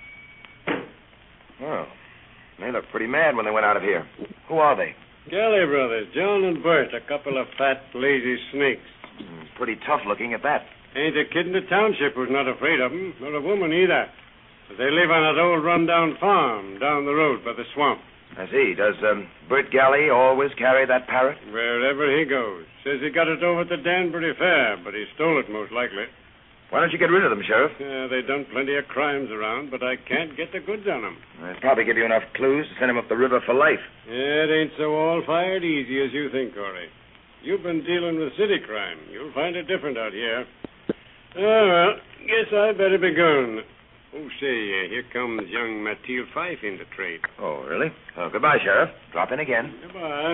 Oh, they look pretty mad when they went out of here. Who are they? Galley brothers, John and Bert, a couple of fat, lazy snakes. Mm, pretty tough looking at that. Ain't a kid in the township who's not afraid of them, nor a woman either. But they live on that old run-down farm down the road by the swamp. I see. Does um, Bert Galley always carry that parrot? Wherever he goes. Says he got it over at the Danbury Fair, but he stole it most likely. Why don't you get rid of them, Sheriff? Yeah, they done plenty of crimes around, but I can't get the goods on them. They'll probably give you enough clues to send him up the river for life. Yeah, it ain't so all-fired easy as you think, Corey. You've been dealing with city crime. You'll find it different out here. Oh, well, guess I better be going. Oh, say, uh, here comes young Matthieu Fife into trade. Oh, really? Oh, goodbye, Sheriff. Drop in again. Goodbye.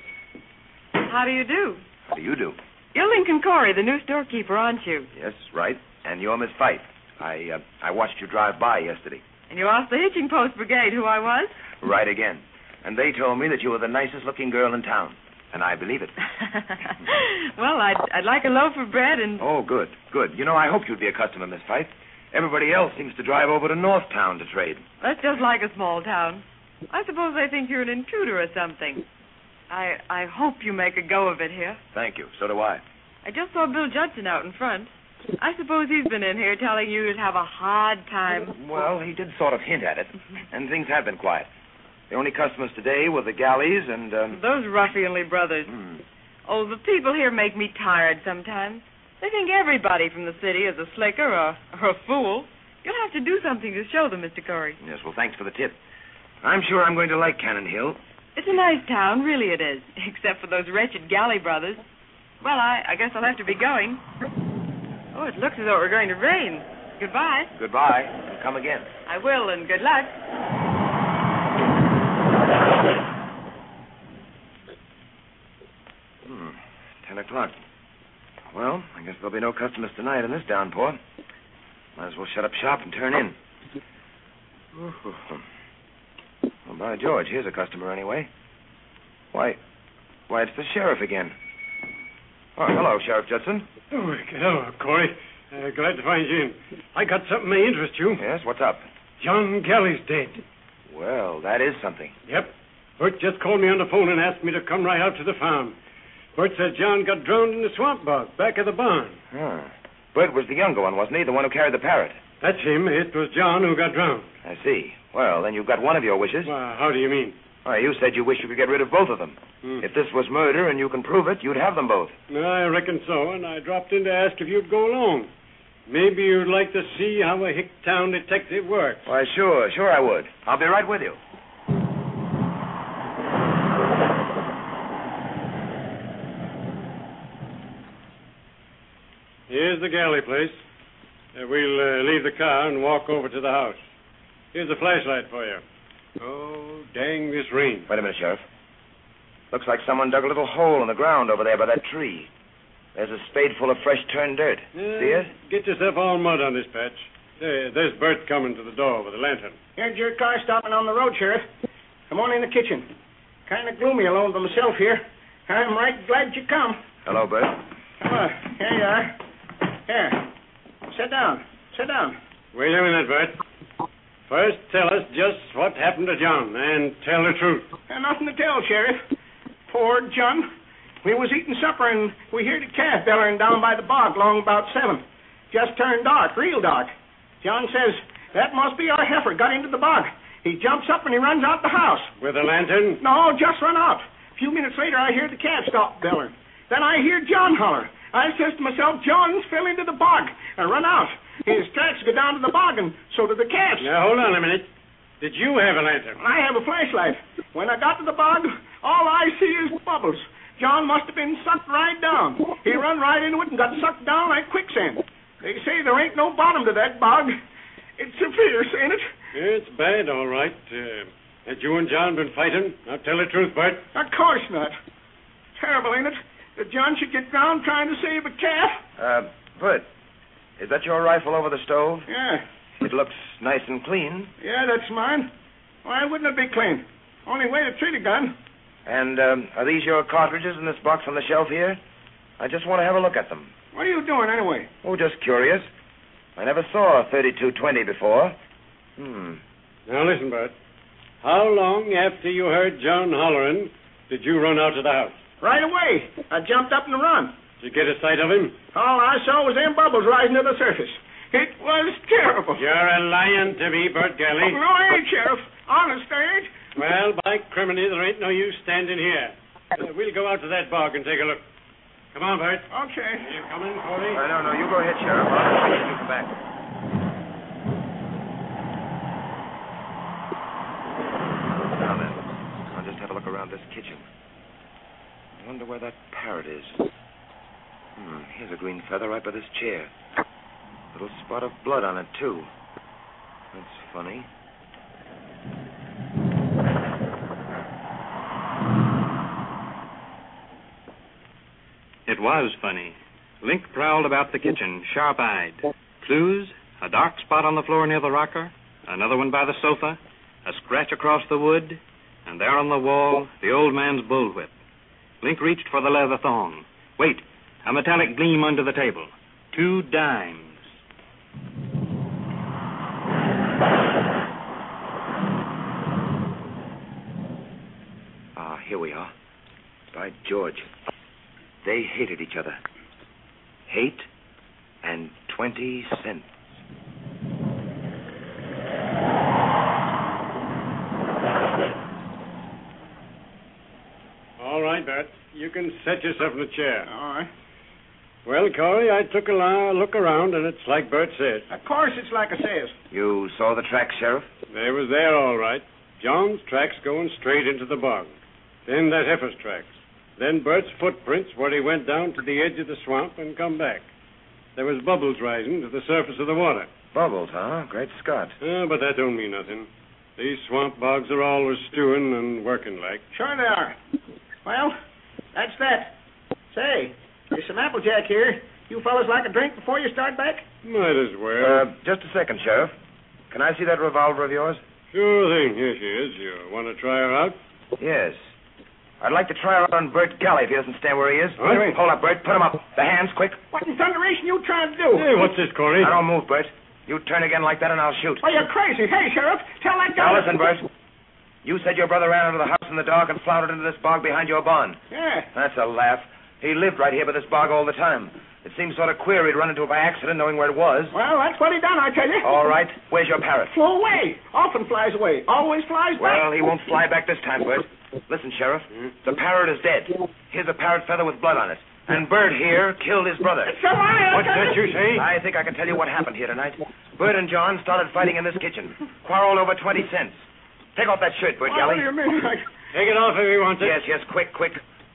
How do you do? How do you do? You're Lincoln Corey, the new storekeeper, aren't you? Yes, right. And you're Miss Fife. I, uh, I watched you drive by yesterday. And you asked the Hitching Post Brigade who I was? Right again. And they told me that you were the nicest-looking girl in town. And I believe it. Well, I'd, I'd like a loaf of bread and... Oh, good, good. You know, I hoped you'd be a customer, Miss Fife. Everybody else seems to drive over to Northtown to trade. That's just like a small town. I suppose they think you're an intruder or something. I I hope you make a go of it here. Thank you. So do I. I just saw Bill Judson out in front. I suppose he's been in here telling you you'd have a hard time. Well, he did sort of hint at it, and things have been quiet. The only customers today were the Galleys and... Um... Those ruffianly brothers. Hmm. Oh, the people here make me tired sometimes. They think everybody from the city is a slicker or, or a fool. You'll have to do something to show them, Mister Corey. Yes, well, thanks for the tip. I'm sure I'm going to like Cannon Hill. It's a nice town, really it is, except for those wretched Galley brothers. Well, I, I guess I'll have to be going. Oh, it looks as though we're going to rain. Goodbye. Goodbye, and come again. I will, and good luck. Hmm, ten o'clock. Well, I guess there'll be no customers tonight in this downpour. Might as well shut up shop and turn in. Well, by George, here's a customer anyway. Why, why, it's the sheriff again. Oh, hello, Sheriff Judson. Oh, hello, Corey. Uh, glad to find you in. I got something may interest you. Yes, what's up? John Galley's dead. Well, that is something. Yep. Bert just called me on the phone and asked me to come right out to the farm. Bert said John got drowned in the swamp bog back of the barn. Huh. Bert was the younger one, wasn't he? The one who carried the parrot. That's him. It was John who got drowned. I see. Well, then you've got one of your wishes. Well, how do you mean? Why, you said you wish you could get rid of both of them. Hmm. If this was murder and you can prove it, you'd have them both. I reckon so, and I dropped in to ask if you'd go along. Maybe you'd like to see how a Hicktown detective works. Why, sure, sure I would. I'll be right with you. Here's the Galley place. Uh, we'll uh, leave the car and walk over to the house. Here's a flashlight for you. Oh, dang this rain. Wait a minute, Sheriff. Looks like someone dug a little hole in the ground over there by that tree. There's a spade full of fresh turned dirt. Uh, See it? Get yourself all mud on this patch. There, there's Bert coming to the door with a lantern. Here's your car stopping on the road, Sheriff. Come on in the kitchen. Kind of gloomy alone by myself here. I'm right glad you come. Hello, Bert. Oh, here you are. Here. Sit down. Sit down. Wait a minute, Bert. First, tell us just what happened to John, and tell the truth. Uh, nothing to tell, Sheriff. Poor John. We was eating supper, and we heard a calf bellering down by the bog long about seven. Just turned dark, real dark. John says, that must be our heifer got into the bog. He jumps up and he runs out the house. With a lantern? No, just run out. A few minutes later, I hear the cab stop bellering. Then I hear John holler. I says to myself, John's fell into the bog. I run out. His tracks go down to the bog, and so do the calves. Now, hold on a minute. Did you have a lantern? I have a flashlight. When I got to the bog, all I see is bubbles. John must have been sucked right down. He run right into it and got sucked down like quicksand. They say there ain't no bottom to that bog. It's so fierce, ain't it? It's bad, all right. Uh, had you and John been fighting? Now, tell the truth, Bert. Of course not. Terrible, ain't it? That John should get drowned trying to save a calf. Uh, Bert, is that your rifle over the stove? Yeah. It looks nice and clean. Yeah, that's mine. Why wouldn't it be clean? Only way to treat a gun. And um, are these your cartridges in this box on the shelf here? I just want to have a look at them. What are you doing anyway? Oh, just curious. I never saw a thirty-two twenty before. Hmm. Now listen, Bert. How long after you heard John hollering did you run out to the house? Right away. I jumped up and run. Did you get a sight of him? All I saw was them bubbles rising to the surface. It was terrible. You're a lying to me, Bert Galley. Oh, no, I ain't, Sheriff. Honest, I ain't. Well, by criminy, there ain't no use standing here. Uh, we'll go out to that bog and take a look. Come on, Bert. Okay. You coming, Corey? Uh, no, no, you go ahead, Sheriff. I'll wait till you come back. Now then, I'll just have a look around this kitchen. I wonder where that parrot is. Hmm, here's a green feather right by this chair. Little spot of blood on it, too. That's funny. It was funny. Link prowled about the kitchen, sharp-eyed. Clues, a dark spot on the floor near the rocker, another one by the sofa, a scratch across the wood, and there on the wall, the old man's bullwhip. Link reached for the leather thong. Wait, a metallic gleam under the table. Two dimes. Ah, here we are. By George. They hated each other. Hate and twenty cents. All right, Bert. You can set yourself in the chair. All right. Well, Corey, I took a la- look around, and it's like Bert said. Of course it's like it says. You saw the tracks, Sheriff? They was there, all right. John's tracks going straight into the bog. Then that heifer's tracks. Then Bert's footprints where he went down to the edge of the swamp and come back. There was bubbles rising to the surface of the water. Bubbles, huh? Great Scott. Uh, but that don't mean nothing. These swamp bogs are always stewing and working like. Sure they are. Well, that's that. Say, there's some Applejack here. You fellas like a drink before you start back? Might as well. Uh, just a second, Sheriff. Can I see that revolver of yours? Sure thing. Here she is. You want to try her out? Yes. I'd like to try her out on Bert Galley if he doesn't stand where he is. What? Hold up, Bert. Put him up. The hands, quick. What in thunderation you trying to do? Hey, what's this, Corey? Now, don't move, Bert. You turn again like that and I'll shoot. Oh, you're crazy. Hey, Sheriff, tell that guy... Now, listen, Bert. You said your brother ran out of the house in the dark and floundered into this bog behind your barn. Yeah. That's a laugh. He lived right here by this bog all the time. It seems sort of queer he'd run into it by accident, knowing where it was. Well, that's what he done, I tell you. All right. Where's your parrot? Flew away. Often flies away. Always flies back. Well, he won't fly back this time, Bert. Listen, Sheriff. Hmm? The parrot is dead. Here's a parrot feather with blood on it. And Bert here killed his brother. So I... What's that you say? I think I can tell you what happened here tonight. Bert and John started fighting in this kitchen. Quarreled over twenty cents. Take off that shirt, Bert Well, Galley. what do you mean? I... Take it off if he wants it. Yes, yes, quick, quick.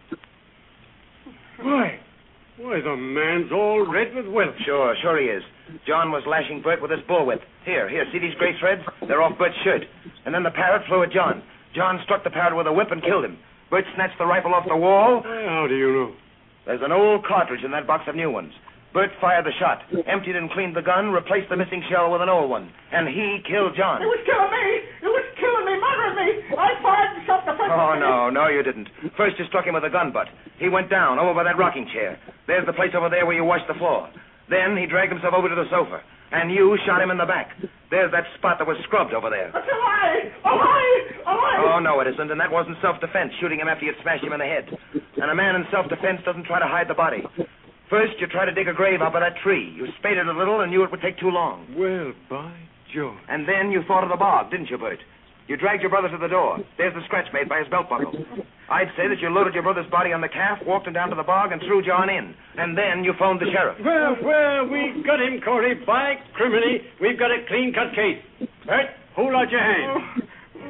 Why? Why, the man's all red with welts. Sure, sure he is. John was lashing Bert with his bullwhip. Here, here, see these gray threads? They're off Bert's shirt. And then the parrot flew at John. John struck the parrot with a whip and killed him. Bert snatched the rifle off the wall. How do you know? There's an old cartridge in that box of new ones. Bert fired the shot, emptied and cleaned the gun, replaced the missing shell with an old one. And he killed John. It was killing me. It was killing me, murdering me. I fired and shot the first... Oh, no, no, you didn't. First you struck him with a gun butt. He went down over by that rocking chair. There's the place over there where you washed the floor. Then he dragged himself over to the sofa. And you shot him in the back. There's that spot that was scrubbed over there. That's a lie. A lie. A lie. Oh, no, it isn't. And that wasn't self-defense, shooting him after you'd smashed him in the head. And a man in self-defense doesn't try to hide the body. First, you try to dig a grave up of that tree. You spade it a little and knew it would take too long. Well, by George. And then you thought of the bog, didn't you, Bert? You dragged your brother to the door. There's the scratch made by his belt buckle. I'd say that you loaded your brother's body on the calf, walked him down to the bog, and threw John in. And then you phoned the sheriff. Well, well, we got him, Corey. By criminy, we've got a clean-cut case. Bert, hold out your hand.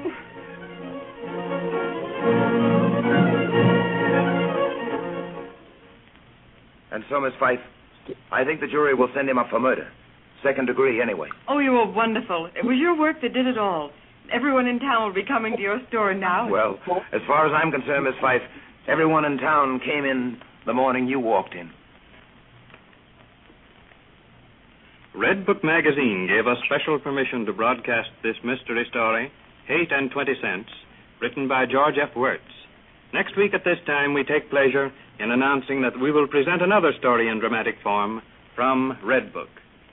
And so, Miss Fife, I think the jury will send him up for murder. Second degree, anyway. Oh, you were wonderful. It was your work that did it all. Everyone in town will be coming to your store now. Well, as far as I'm concerned, Miss Fife, everyone in town came in the morning you walked in. Red Book Magazine gave us special permission to broadcast this mystery story, Eight and Twenty Cents, written by George F. Wirtz. Next week at this time, we take pleasure in announcing that we will present another story in dramatic form from Red Book.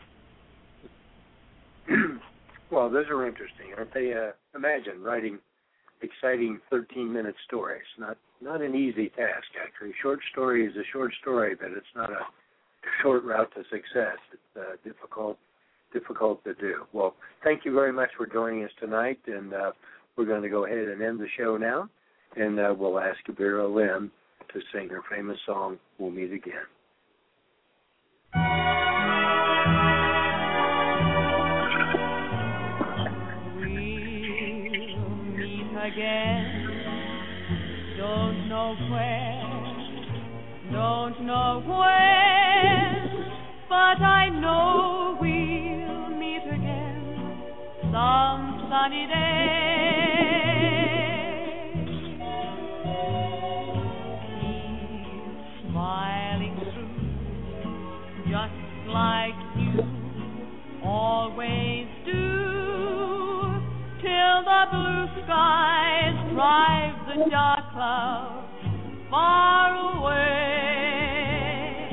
Well, those are interesting, aren't they? Uh, imagine writing exciting thirteen-minute stories. Not not an easy task, actually. Short story is a short story, but it's not a short route to success. It's uh, difficult difficult to do. Well, thank you very much for joining us tonight, and uh, we're going to go ahead and end the show now, and uh, we'll ask Vera Lynn to sing her famous song, We'll Meet Again. Again, don't know where, don't know when, but I know we'll meet again some sunny day. He's smiling through, just like you always do, till the blue skies drive the dark clouds far away.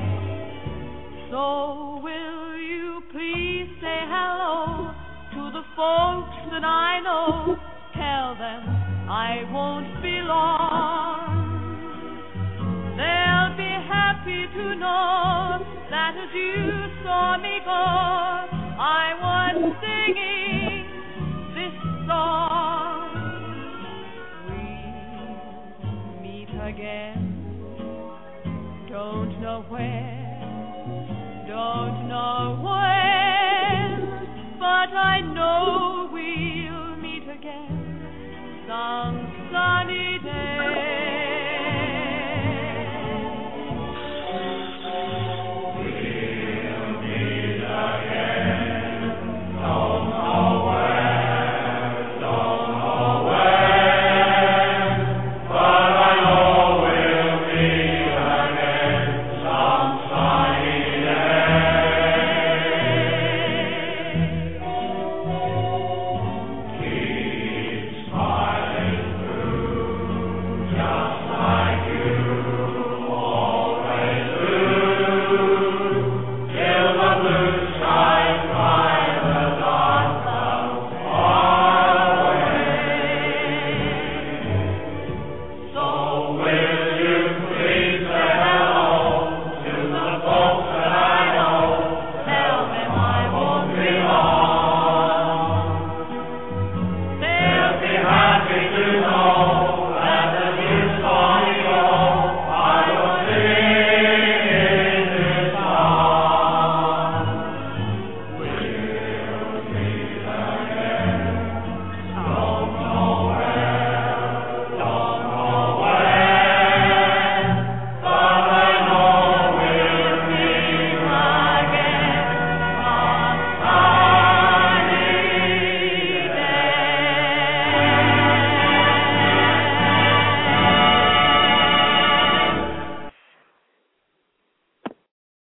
So will you please say hello to the folks that I know? Tell them I won't be long. They'll be happy to know that as you saw me